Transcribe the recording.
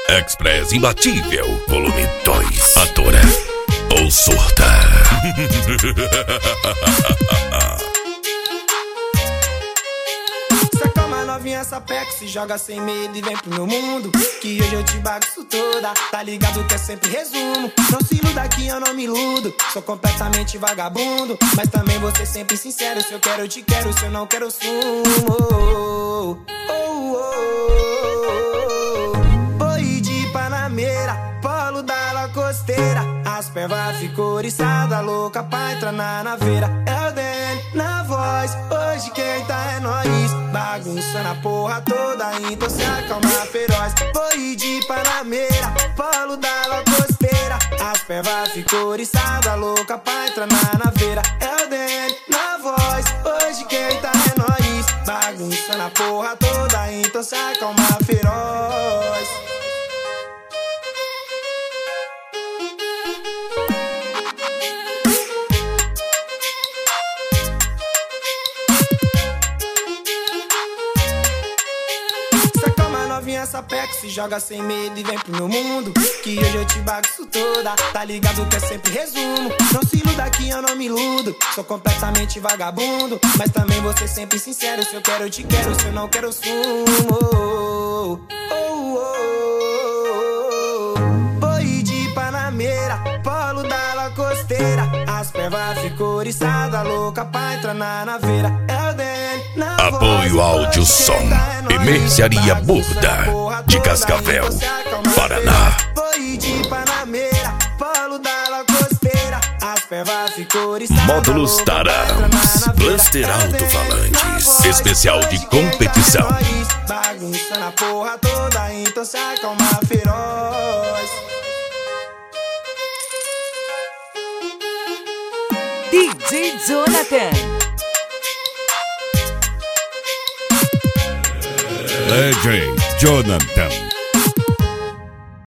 Express Imbatível, volume 2. Atora ou surta? Saca uma novinha, sapeca, se joga sem medo e vem pro meu mundo. Que hoje eu te bagunço toda, tá ligado que é sempre resumo. Não se iluda que eu não me iludo, sou completamente vagabundo. Mas também vou ser sempre sincero, se eu quero eu te quero, se eu não quero eu sumo. Boi de Panameira, polo da La Costeira. As pervas ficou oriçada, louca pra entrar na naveira. É o DN na voz, hoje quem tá é nós. Bagunça na porra toda, então se acalma feroz. Boi de Panameira, polo da La Costeira. As pervas ficou oriçada, louca pra entrar na naveira. É o DN na voz, hoje quem tá é nós. Bagunça na porra toda, então se acalma feroz. Novinha, sapeca, se joga sem medo e vem pro meu mundo. Que hoje eu te bagunço toda, tá ligado que é sempre resumo. Não se iluda que eu não me iludo, sou completamente vagabundo. Mas também vou ser sempre sincero, se eu quero eu te quero, se eu não quero eu sumo. Boi de Panameira, polo da La Costeira. As pervas ficou oriçada, louca pra entrar na naveira. É o DN na Apoio voz, Áudio Som e Mercearia Burda de Cascavel, Paraná. Boi de Panameira, polo da La Costeira. As pervas ficou oriçada, Módulos Tarams, Blaster Alto-Falantes, especial de competição. Bagunça na porra toda, então se acalma feroz. DJ Jonathan. DJ Jonathan.